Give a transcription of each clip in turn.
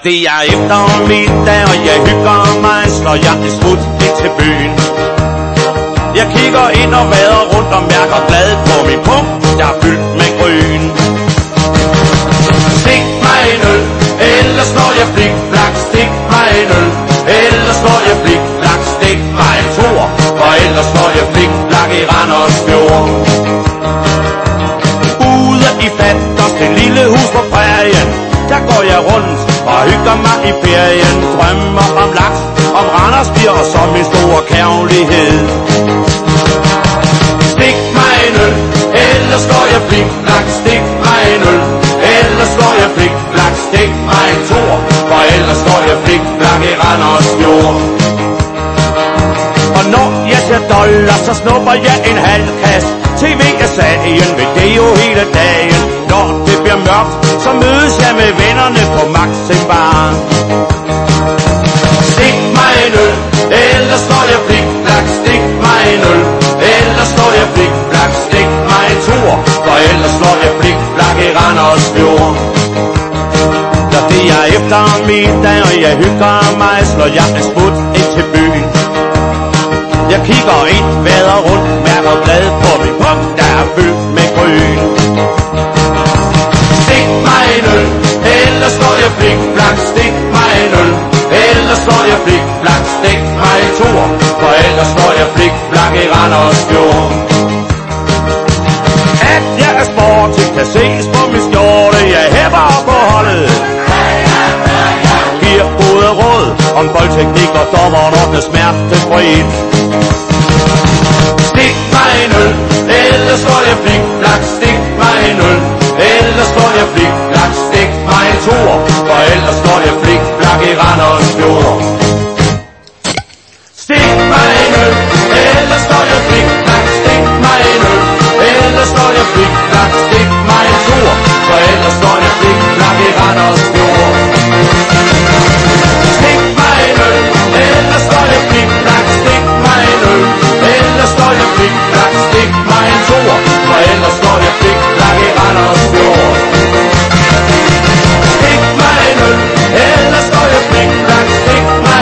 det er eftermiddag, og jeg hygger mig, slår jeg et smut ind til byen. Jeg kigger ind og vader rundt og mærker glad på min pung, der er fyldt med grøn. Stik mig en øl, ellers slår jeg flik-flak. Stik mig en øl, ellers slår jeg flik-flak. Stik mig en tor, og ellers slår jeg flik-flak i Randers Fjord. Ude i fatters det lille hus på prærien, der går jeg rundt og hygger mig i ferien. Drømmer om laks, om Randers bier og som min store kærlighed. Stik mig en øl, ellers slår jeg flik-flak. Stik mig en øl, ellers slår jeg flik-flak. Stik mig en tor, for ellers slår jeg flik-flak i Randers Fjord. Og når jeg ser dollar, så snupper jeg en halv kasse. TV er sagen, ved det jo hele dagen. Når det bliver mørkt, så mødes jeg med vennerne på Maxim Bar. Stik mig en øl, ellers slår jeg flik-flak. Stik mig en øl, ellers slår jeg flik-flak. Stik mig en tor, for ellers slår jeg flik-flak i Randers Fjord. Når det er eftermiddag, og jeg hygger mig, slår jeg et smut ind til byen. Jeg kigger ind, vader rundt, mærker glad på min punkt, der er fyldt med grøn. Stik mig en øl, ellers slår jeg flik-flak. Stik mig en øl, ellers slår jeg flik-flak. Stik mig en tor, for ellers slår jeg flik-flak i Randers Fjord. At jeg er sportig, kan ses på min skjorte, jeg hæpper på holdet. Giver både råd om boldteknik og dommeren ordner smertefrit. Stik mig en øl, ellers slår jeg flik-flak. Stik mig en øl, ellers slår jeg flik-flak. Stik mig en tor, for ellers slår jeg flik-flak i Randers Fjord. Stik mig en øl, ellers slår jeg flik-flak. Stik mig en øl, ellers slår jeg flik-flak. Stik mig en tor, for ellers slår jeg flik-flak i Randers Fjord. Stik mig en øl, ellers slår jeg flik-flak. Stik mig en øl, ellers slår jeg flik-flak. Stik mig en tor, for ellers slår jeg flik-flak i Randers Fjord. Stik mig en øl, ellers slår jeg flik-flak. Stik mig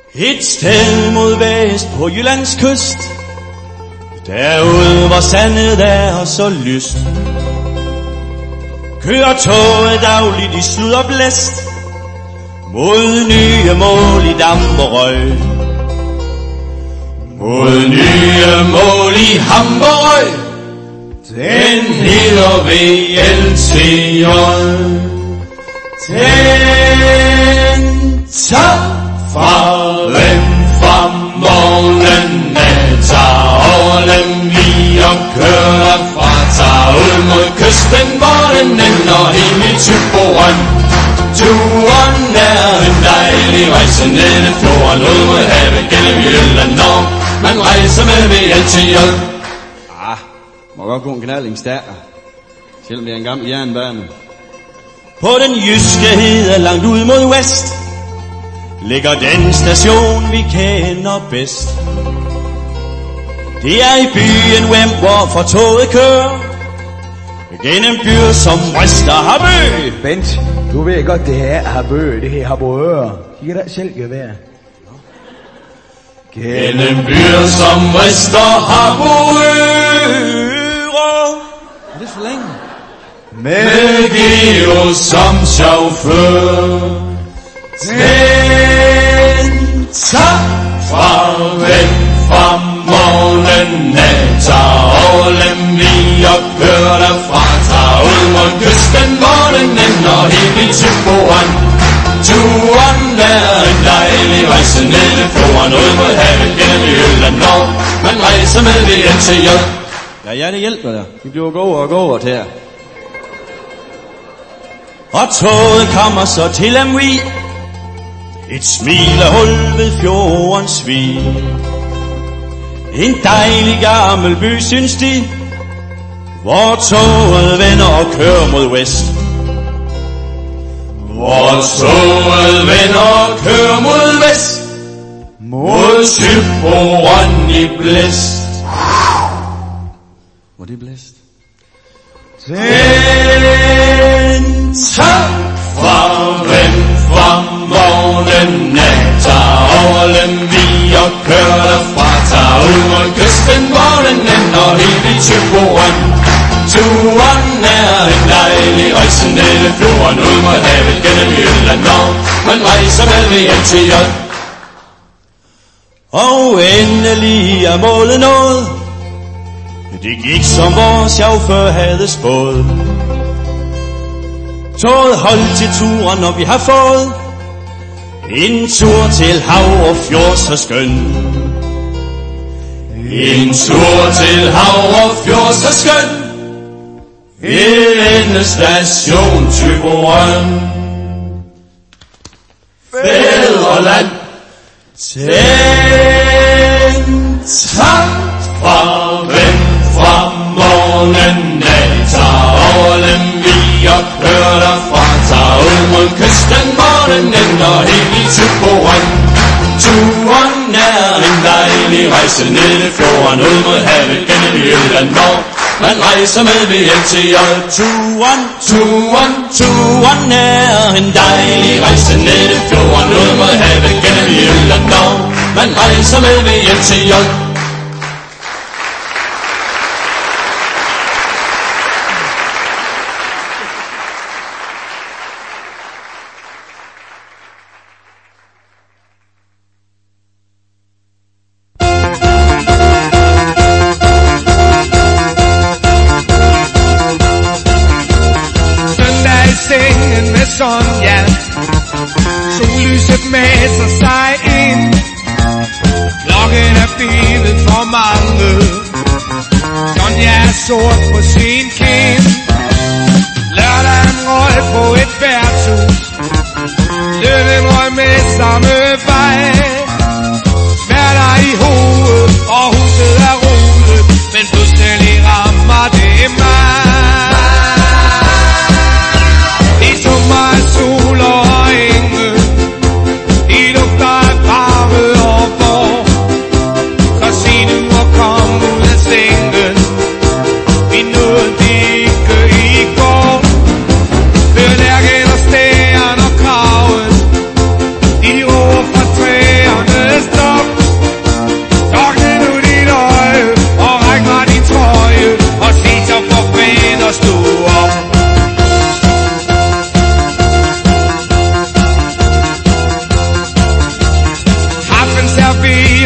Et sted mod vest på Jyllands kyst, derude hvor sandet er så lyst, kører toget dagligt i slud og blæst mod nye mål i damp og røg. Mod nye mål i Hamburg, den hedder VLTJ. Den tager farven fra morgenen af, tager over Lemvig og kører fra, tager ud mod kysten, hvor den ender helt i Thyborøn. Turen er en dejlig rejse ned ad fjorden, ud mod havet gennem Jylland, når man rejser med VLTJ. Må godt gå en knaldings der, selvom det er en gammel jernbane. På den jyske hede langt ud mod vest ligger den station vi kender bedst. Det er i byen Wem, hvorfor toget kører gennem byer som Rest og Harboøre. Bent, du ved godt det her er Harboøre, det her Harboøre. De kan da selv gevær. Gennem byer som Rest og Harboøre. Er det for længe? Med Geo som chauffør. Den tager farvel fra morgenen af, tager over Lemvig og kører derfra, tager ud mod kysten, hvor den ender helt i Thyborøn. Turen er en dejlig rejse ned ad fjorden, ud mod havet gennem Jylland, når man rejser med VLTJ. Ja, det hjælper der. Vi bliver gåere til her. Og toget kommer så til Lemvig, et smilehul ved fjordens vig. En dejlig gammel by, synes de, hvor toget vender og kører mod vest. Hvor toget vender og kører mod vest, mod Thyborøn i blæst. Hvor det blæst? Den tager farvel fra morgenen af, tager over Lemvig og kører derfra, tager ud mod kysten, hvor den ender helt i Thyborøn. Turen er en dejlig rejse ned ad fjorden, ud mod havet gennem Jylland, når man rejser med VLTJ. Og endelig er målet nået, det gik som vores chauffør havde spået. Toget holdt til turen, og vi har fået en tur til hav og fjord så skøn. En tur til hav og fjord så skøn, endestation Thyborøn. Fædreland, den tager farvel fra morgenen af, tager over Lemvig og kører derfra, tager ud mod kysten, hvor den ender helt i Thyborøn. Turen er en dejlig rejse ned ad fjorden, ud mod havet gennem Jylland, hvor man rejser med VLTJ. Turen er en dejlig rejse ned ad fjorden, ud mod havet gennem Jylland, hvor man rejser med VLTJ. Sonja, sollyset masser sig ind. Klokken er 4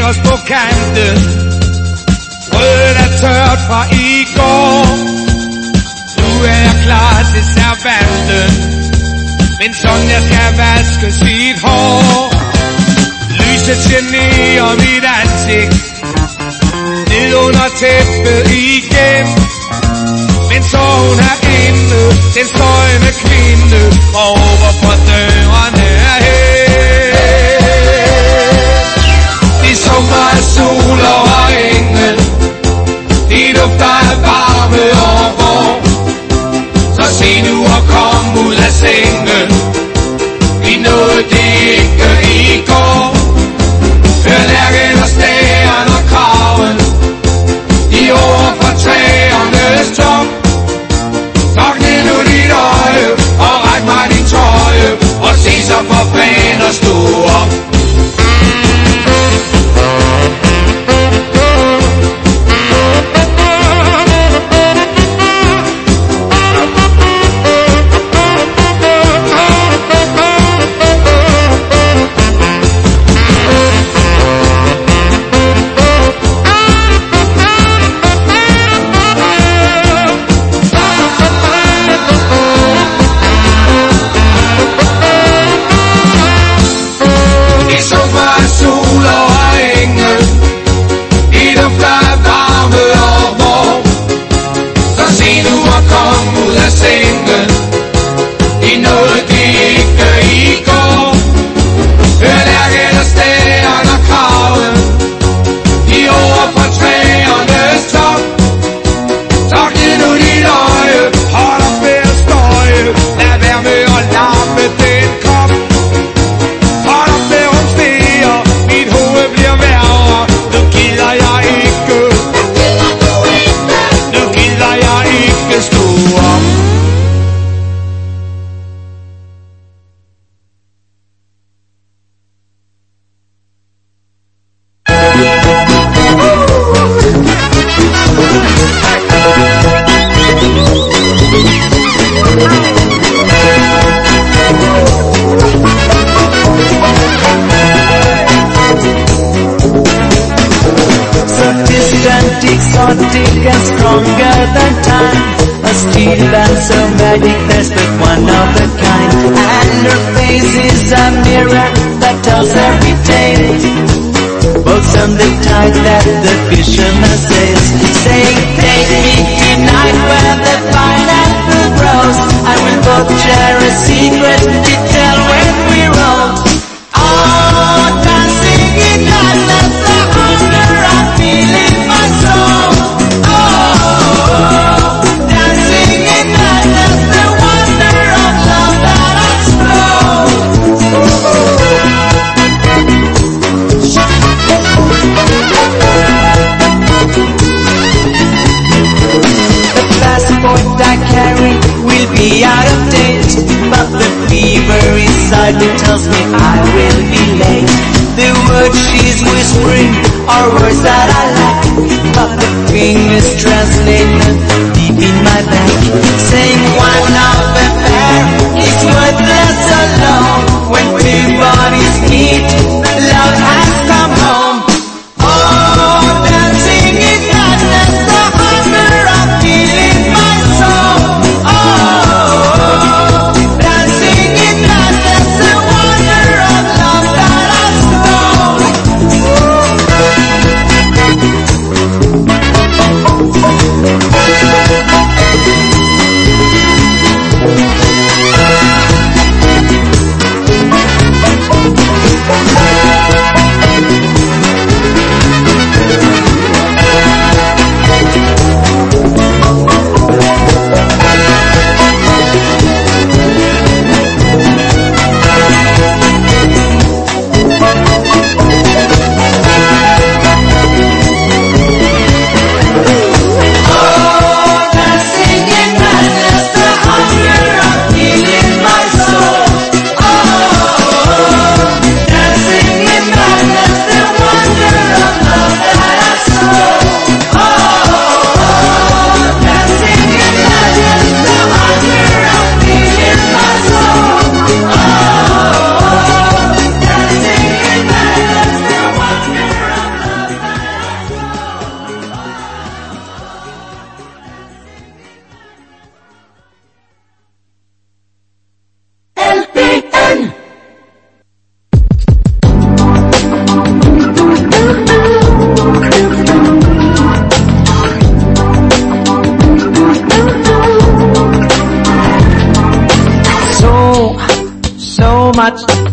os på kanten. Brødet er tørt fra i går. Nu er jeg klar til servanten. Men Sonja skal vaske sit hår. Lyset generer mit ansigt ned under tæppet igen. Men så hun herinde, den støjende kvinde, og over for dørene herhen. De summer af sol over engen, de dufter af varme og vår. Så se nu og kom ud af sengen, vi nåede det ikke i går. Hør lærken og stæren og kraven, de over for træernes top. Tak ned nu dit øje, og ræk mig din trøje, og se så for fanden og stå op.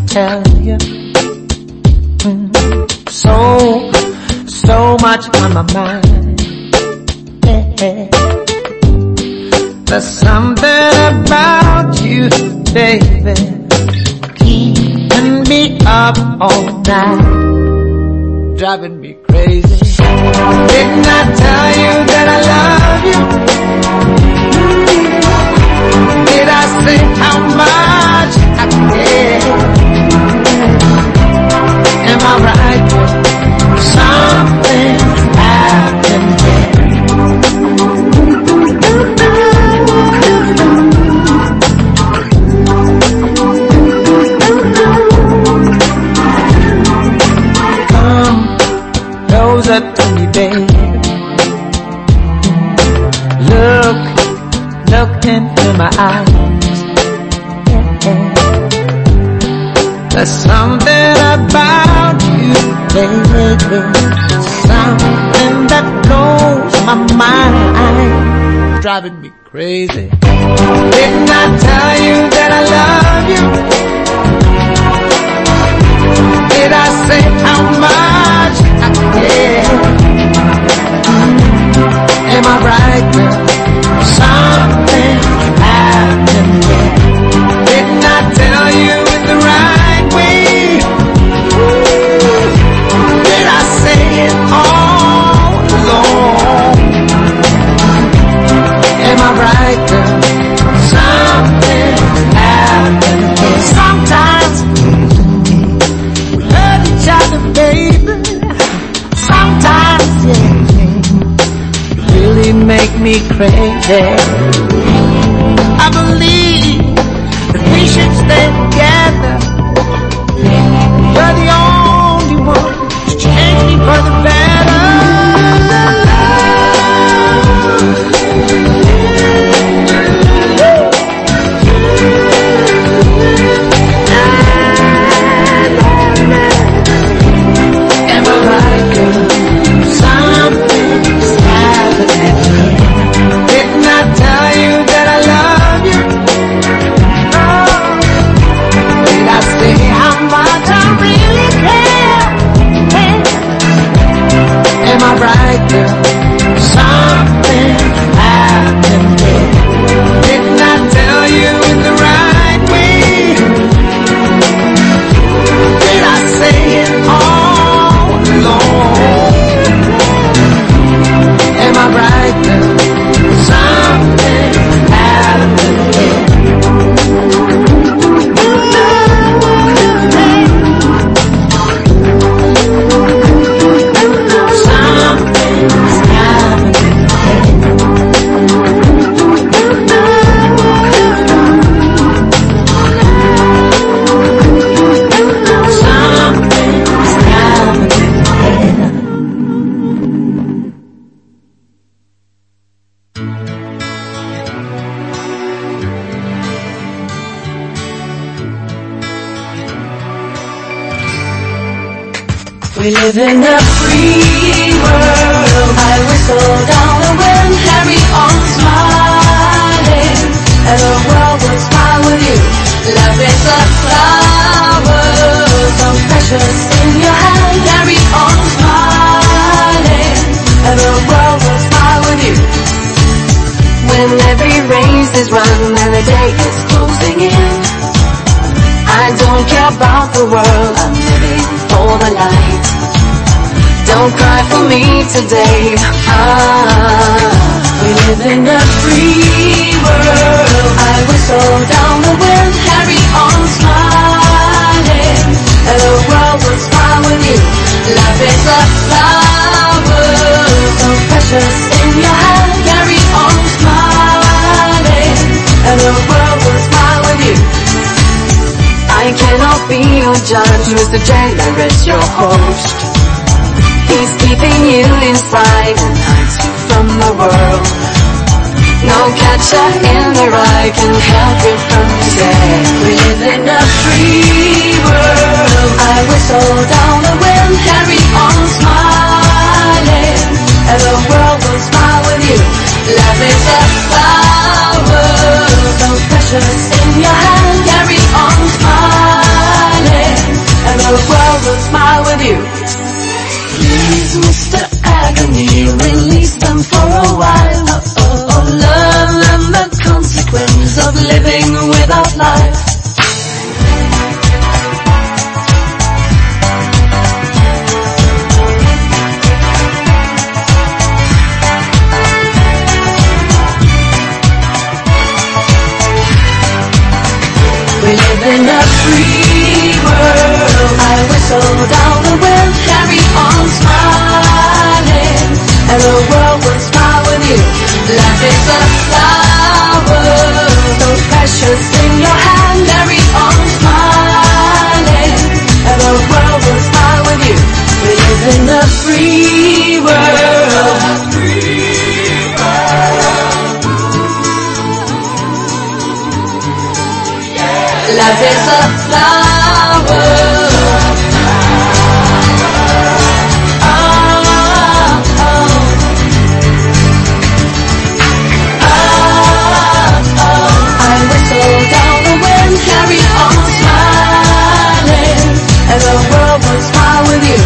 tell you. So much on my mind. Yeah. There's something about you, baby, keeping me up all night, driving me crazy. Didn't I tell you that I love you? Did I say how much I care? Am I right? Something happened there. Come closer to me, baby. Look into my eyes. Yeah. There's something about you, baby, something that blows my mind, driving me crazy. Didn't I tell you that I love you? Did I say how much I care? Am I right now? Something happened there. Didn't I tell you in the right way? Did I say it all along? Am I right now? Something happened there. Sometimes we love each other, baby. Sometimes, yeah, you really make me crazy. I believe that we should stay together. You're the only one to change me for the better. Am I right, girl? Something's happening. Didn't I tell you that I love you? Did I say how much I really care? Am I right, girl? Something happened there. Didn't I tell you in the right way? Did I say it all along? Am I right, girl? Something happened there. We live in a free world. I whistle down the wind, carry on smiling, and the world will smile with you. Love is a flower, so precious in your hand. Carry on smiling, and the world will smile with you. When every race is run and the day is closing in, I don't care about the world, I'm living for the light. Don't cry for me today. We live in a free world. I whistle down the wind, carry on smiling, and the world will smile with you. Love is a flower, so precious in your hand. Carry on smiling, and the world will smile with you. I cannot be your judge, Mr. Jailer is your host. He's keeping you inside and hides you from the world. No catcher in the rye can help you from today. We live in a free world. I whistle down the wind, carry on smiling, and the world will smile with you. Love is a flower, so precious in your hand. Carry on smiling, Please, Mr. Agony, release them for a while. Learn the consequence of living without life. We live in a free world. I whistle down the wind, carry on smiling, and the world will smile with you. Life is a flower, so precious in your hand. Carry on smiling, and the world will smile with you. We live in a free world. Life is a flower. I whistle down the wind, carry on smiling, and the world will smile with you.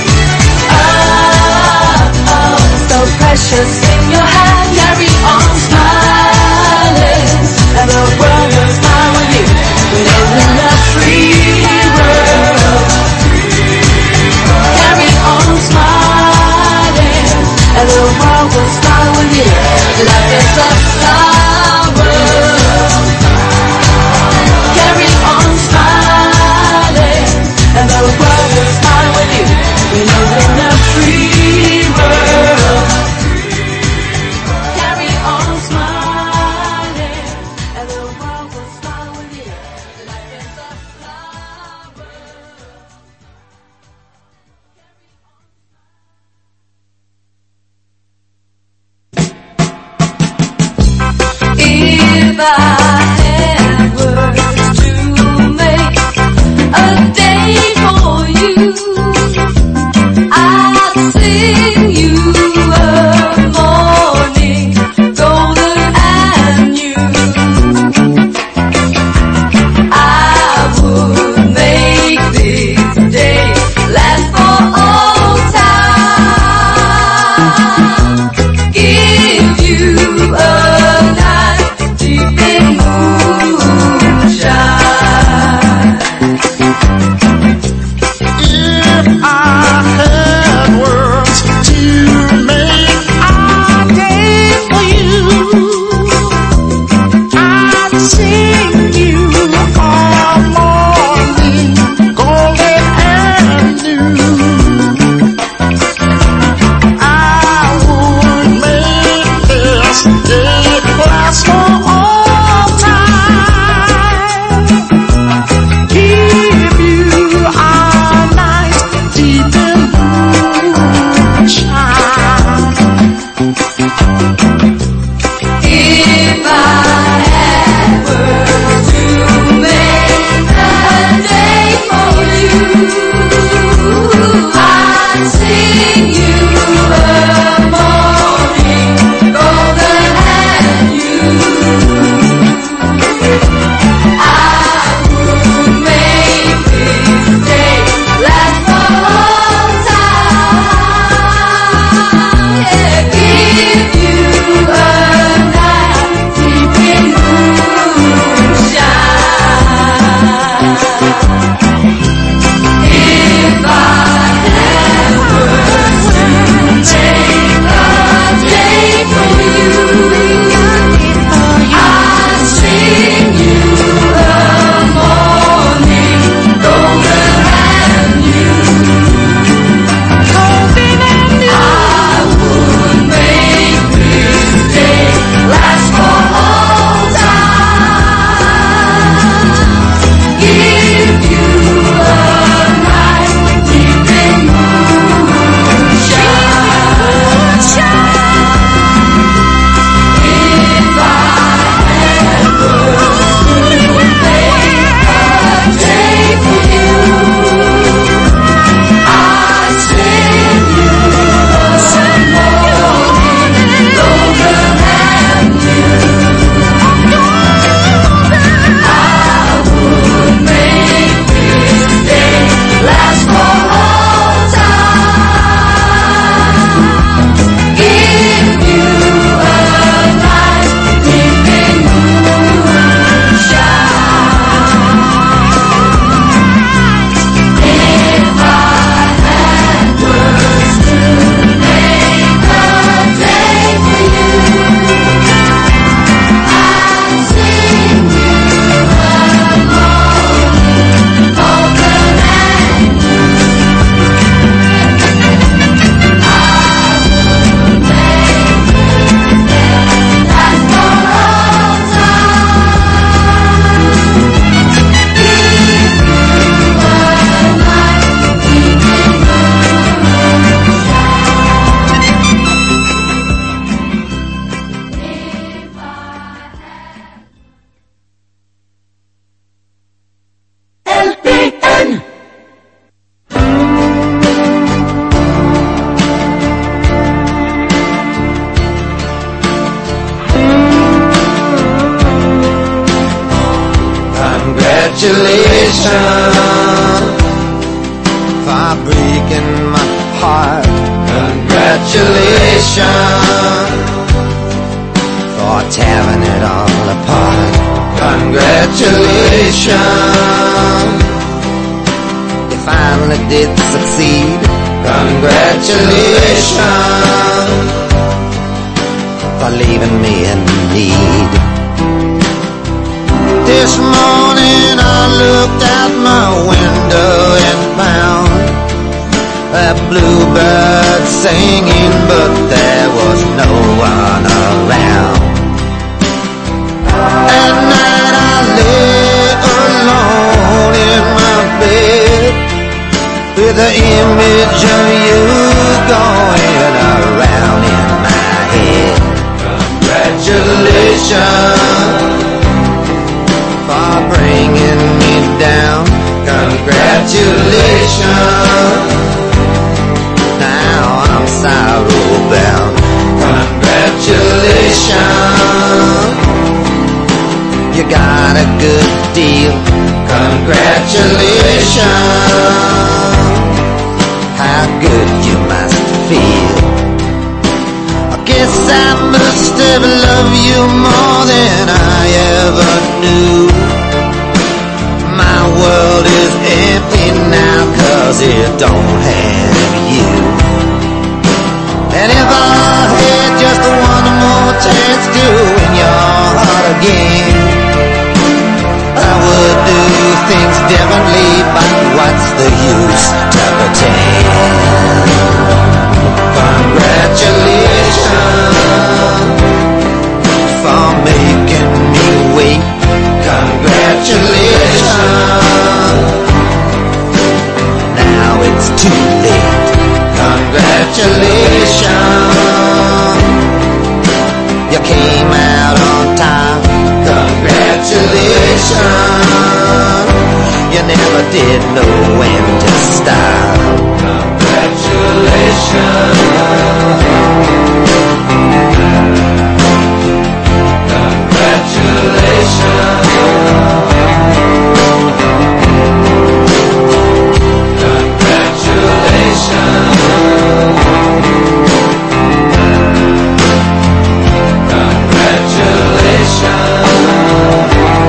So precious in your hand, carry on smiling, and the world will smile with you. We live in a free world. Carry on smiling, and the world will smile with you. Life is a flower. Carry on smiling, and the world will smile with you. We live in a free world. Carry on smiling, and the world will smile with you. Life is a flower. If I had words to make a day for you, I'd sing you a morning golden and new. I would make this day last for all time. Give you a night deep in moonshine. If I had words to tearing it all apart. Congratulations, you finally did succeed. Congratulations for leaving me in need. This morning I looked out my window and found a bluebird singing, but there was no one around. At night I lay alone in my bed with the image of you going around in my head. Congratulations for bringing me down. Congratulations, now I'm sorrow bound. Congratulations, you got a good deal. Congratulations, how good you must feel. I guess I must have loved you more than I ever knew. My world is empty now 'cause it don't have you. And if I had just one more chance to win your heart again, I would do things differently, but what's the use to pretend? Congratulations for making me wait. Congratulations, now it's too late. Congratulations, you came out on top. Congratulations, you never did know when to stop. Congratulations, congratulations,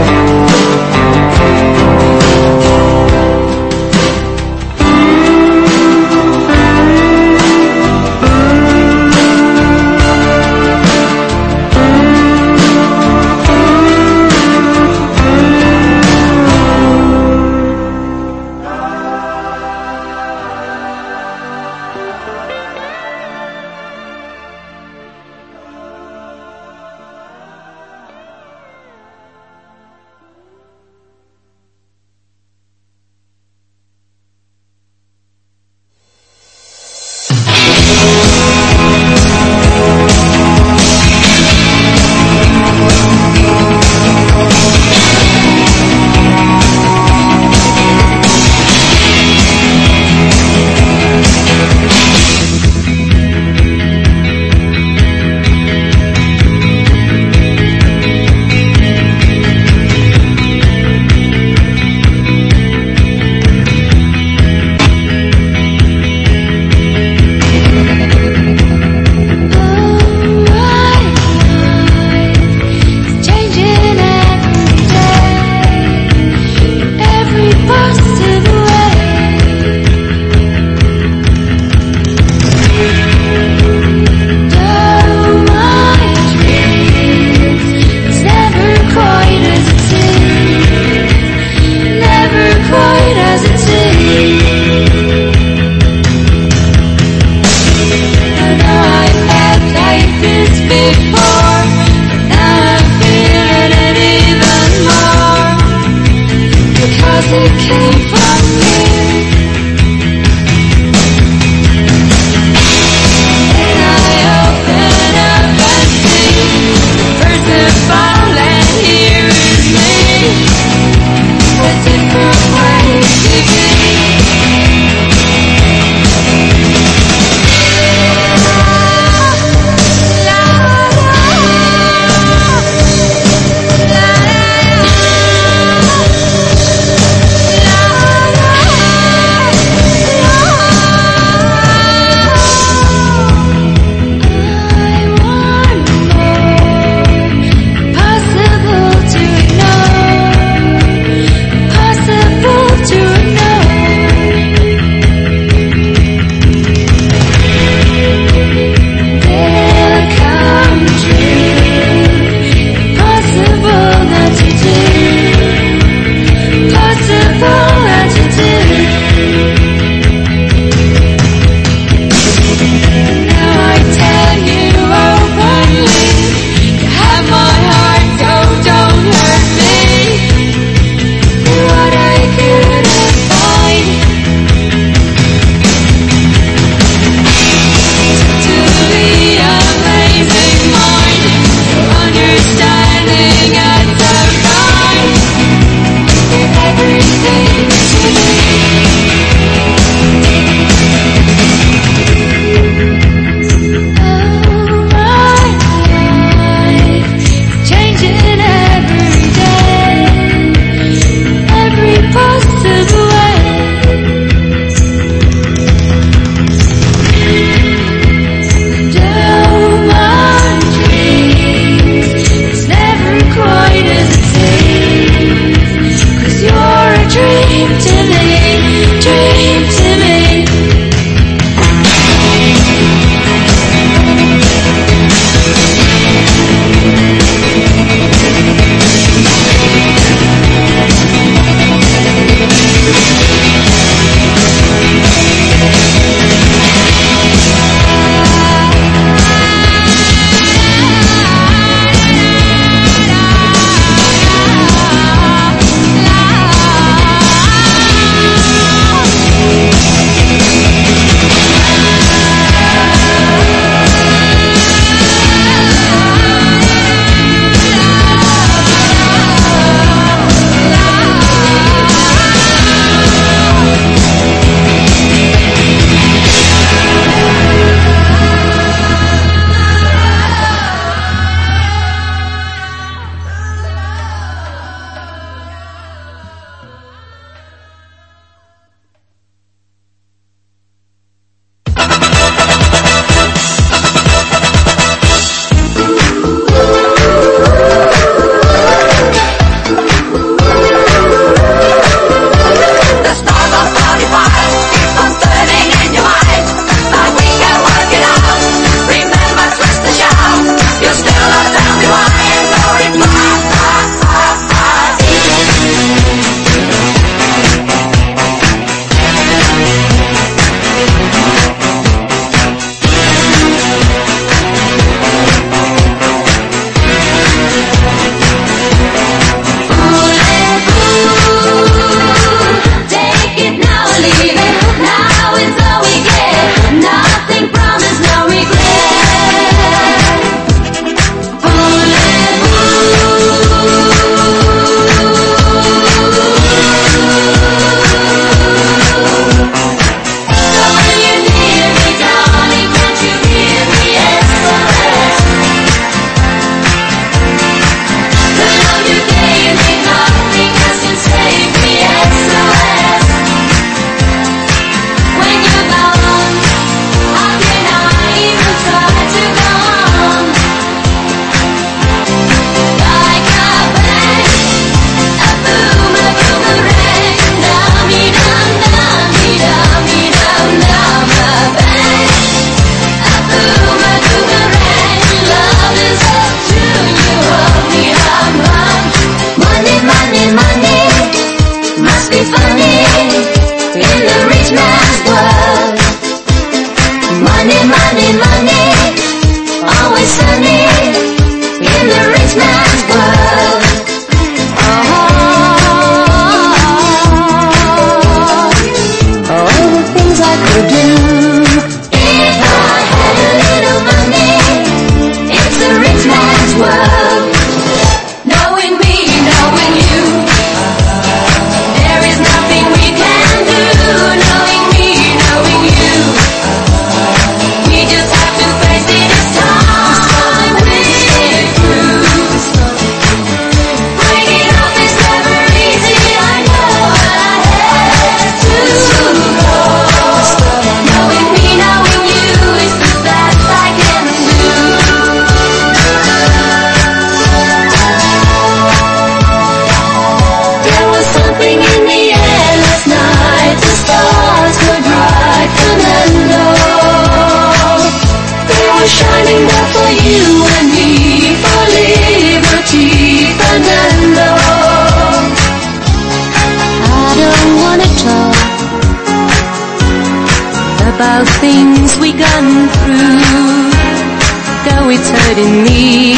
congratulations. about things we gone through, though it's hurting me.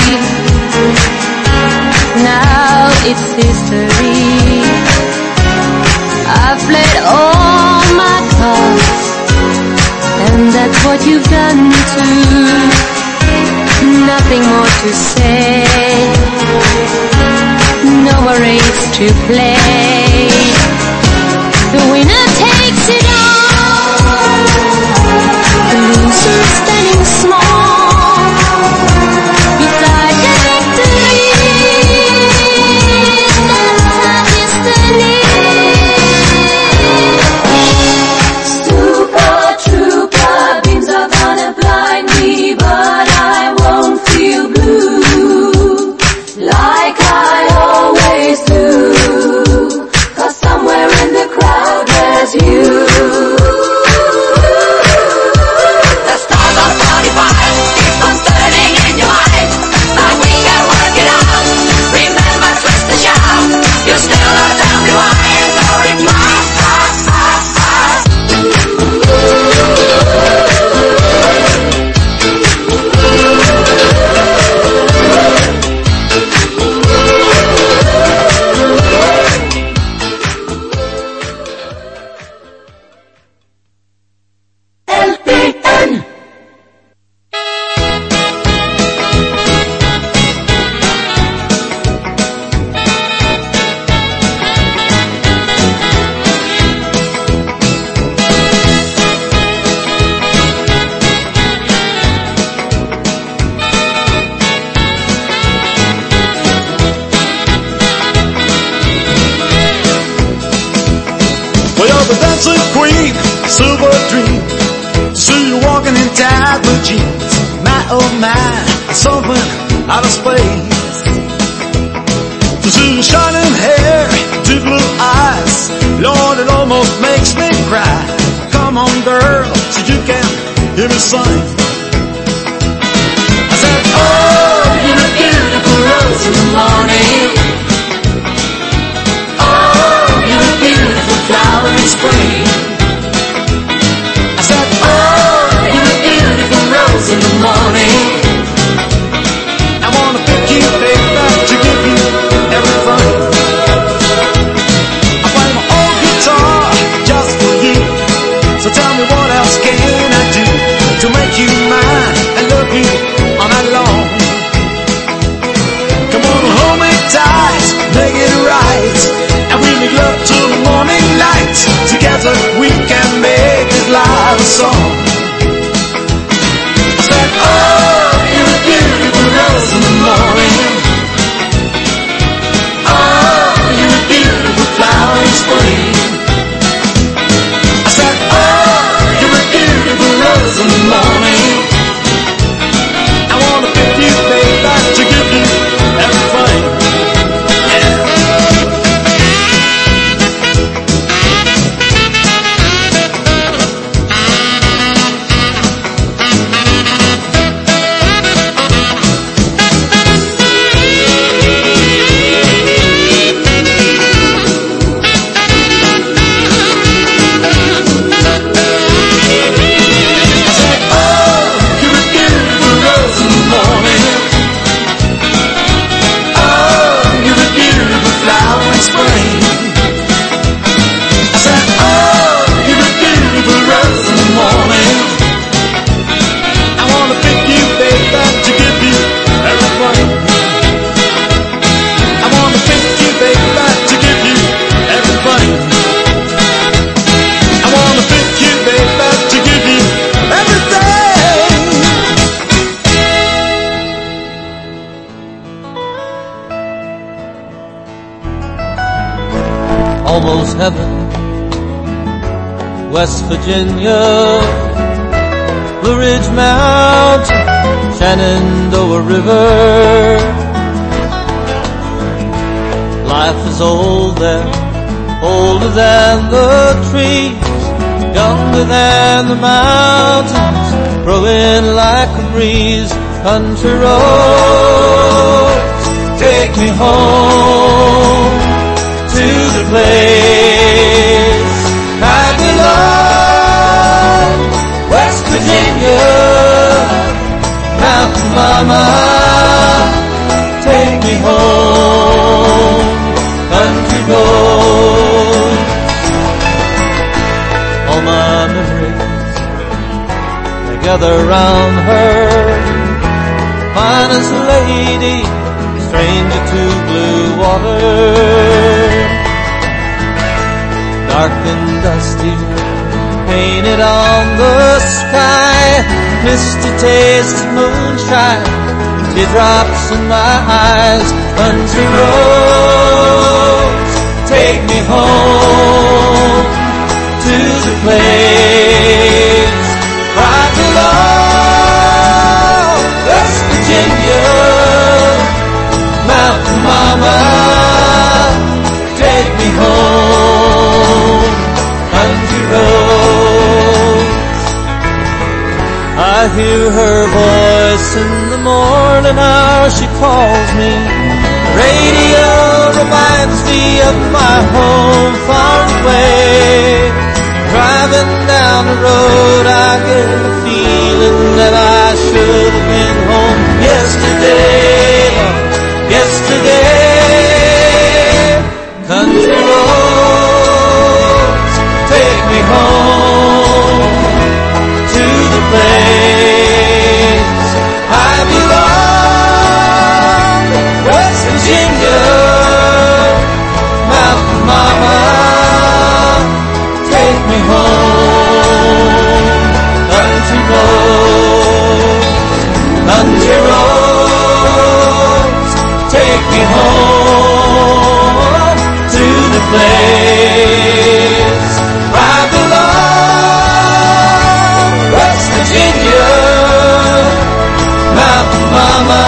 Now it's history. I've played all my cards, and that's what you've done too. Nothing more to say, no more race to play. The winner takes it all, the loser standing small beside the victory. That's our destiny. Super trooper, beams are gonna blind me, but I won't feel blue like I always do, 'cause somewhere in the crowd there's you. The stars are 45, keep on turning in your mind, but we can work it out. Remember, twist and shout, you still are down the line, no reply. The dancing queen, silver dream. See you walking in tight blue jeans. My oh my, something out of space. To see your shining hair, deep blue eyes, Lord, it almost makes me cry. Come on, girl, so you can hear me sing. I said, oh, you're a beautiful rose in the morning. Flower in spring. I said, oh, you're a beautiful rose in the morning. I wanna pick you, baby, to give you everything. I play my old guitar just for you. So tell me, what else can I do to make you mine and love you all night long? Come on, hold me tight, make it right, and we make love till the morning light. Together we can make this life a song. I said, oh, you're a beautiful rose in the morning. Oh, you're a beautiful flower in spring. I said, oh, you're a beautiful rose in the morning. I wanna pick you, baby, to give you everything. Almost heaven, West Virginia, Blue Ridge Mountain, Shenandoah River. Life is old there, older than the trees, younger than the mountains, growing like a breeze. Country roads, take me home to the place I belong. gather round her. Finest lady, stranger to blue water. Dark and dusty, painted on the sky. Misty taste of moonshine, teardrops in my eyes. Country roads, take me home to the place I belong. West Virginia, Mountain Mama, take me home. Country roads, I hear her voice in the morning hour. She calls me. Radio reminds me of my home far away. Driving down the road, I get a feeling that I should have been home yesterday. Yesterday, country roads, take me home to the place I belong. West Virginia, Mountain Mama, take me home. Country roads, country roads, take me home to the place I belong. West Virginia, Mountain Mama,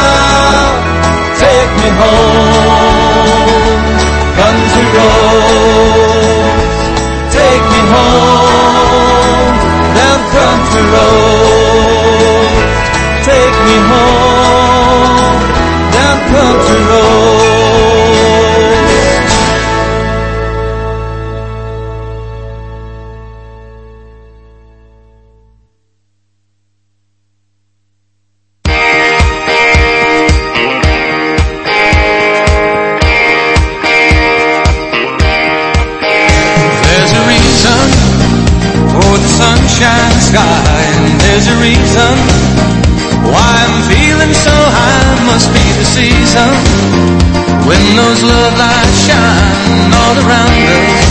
take me home. Country roads, take me home. Down country roads, take me home. Down country roads. There's a reason for the sunshine sky, and there's a reason why I'm feeling so high. Must be the season when those love lights shine all around us.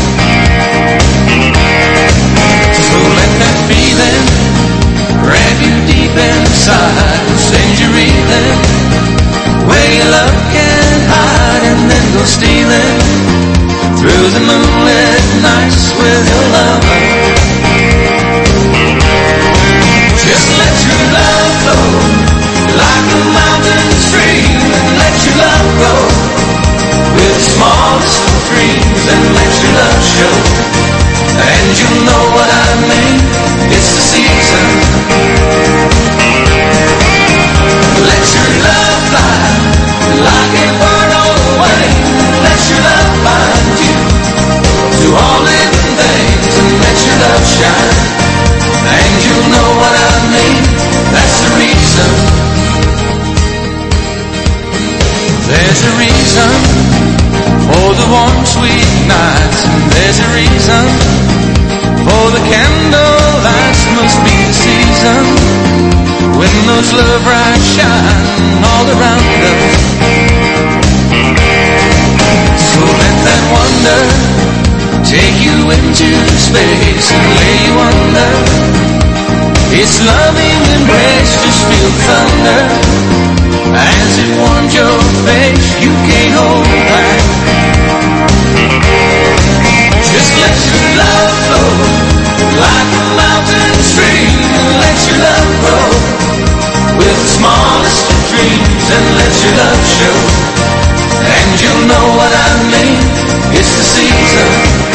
So let that feeling grab you deep inside, send you reeling where your love can't hide, and then go stealing through the moonlit nights with your lover. Just let your love flow like a mountain stream, and let your love go with the smallest of dreams, and let your love show, and you'll know what I mean. It's the season. Let your love fly like a bird on the wing. Let your love find you to all living things, and let your love shine, and you'll know what I mean. That's the reason. There's a reason for the warm sweet nights, and there's a reason for the candle lights. Must be the season when those love lights shine all around us. So let that wonder take you into space and lay you under its loving embrace. Just feel thunder as it warms your face. You can't hold back. Just let your love flow like a mountain stream, and let your love grow with the smallest of dreams, and let your love show, and you'll know what I mean. It's the season.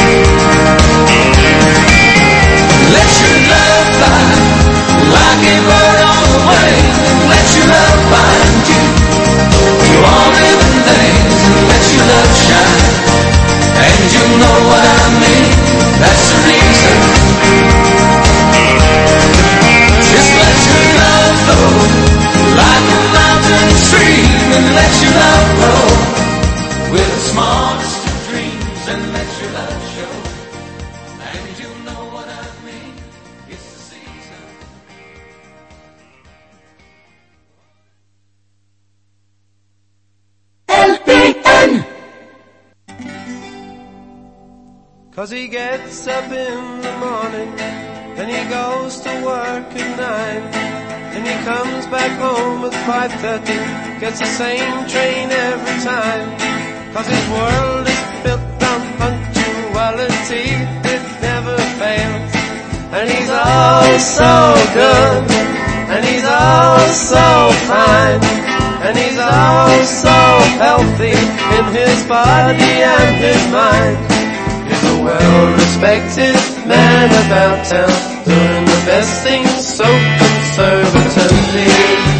Let your love fly like a bird on the wing, and let your love find you to all living things, and let your love shine, and you'll know what I mean. That's the reason. Just let your love flow like a mountain stream, and let your love grow with a smile. 'Cause he gets up in the morning, then he goes to work at 9, and he comes back home at 5:30, gets the same train every time. 'Cause his world is built on punctuality, it never fails. And he's all so good, and he's all so fine, and he's all so healthy in his body and his mind. He's a well-respected man about town, doing the best things so conservatively.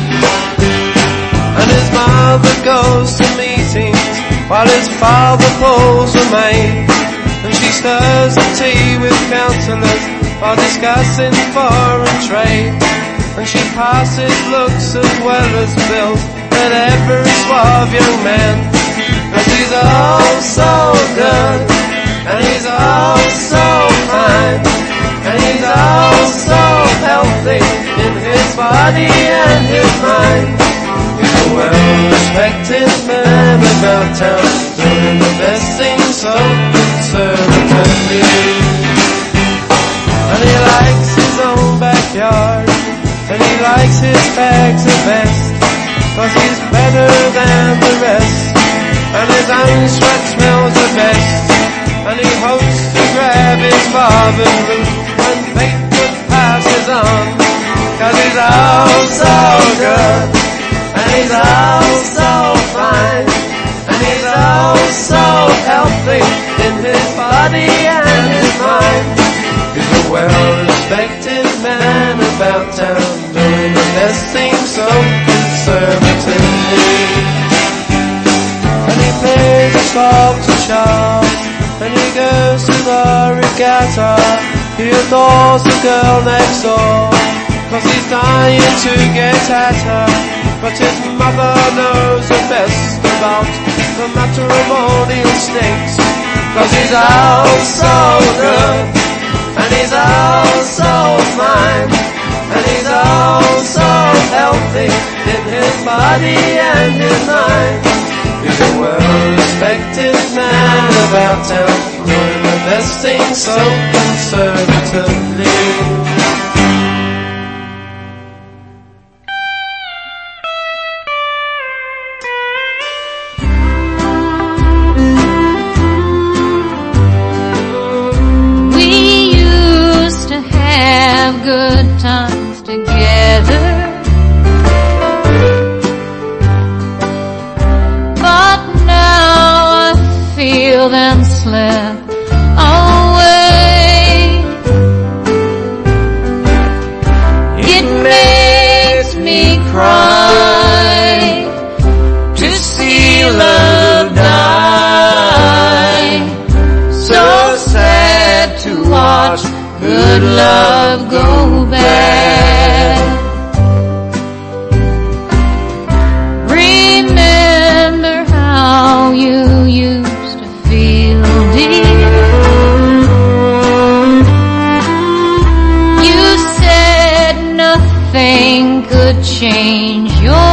And his mother goes to meetings while his father pulls a maid, and she stirs the tea with counsellors while discussing foreign trade. And she passes looks as well as bills at every suave young man. 'Cause he's all so good, and he's all so fine, and he's all so healthy in his body and his mind. He's a well-respected man about town, doing the best things so conservatively. And he likes his own backyard, and he likes his bags the best, 'cause he's better than the rest, and his own sweat smells the best. And he hopes to grab his father's root when Bateman passes on. 'Cause he's all so good, and he's all so fine, and he's all so healthy in his body and his mind. He's a well-respected man about town, doing the best things so conservatively. And he plays a song to Charles, and he goes to the regatta. He adores the girl next door, 'cause he's dying to get at her. But his mother knows the best about the matrimonial stakes. 'Cause he's all so good, and he's all so fine, and he's all so healthy in his body and his mind. He's a well-respected man about town, doing the best things so conservatively. We used to have good times together, feel them slip away. It makes me cry to see love die. So sad to watch good love go bad. Remember how you used to feel, dear. You said nothing could change your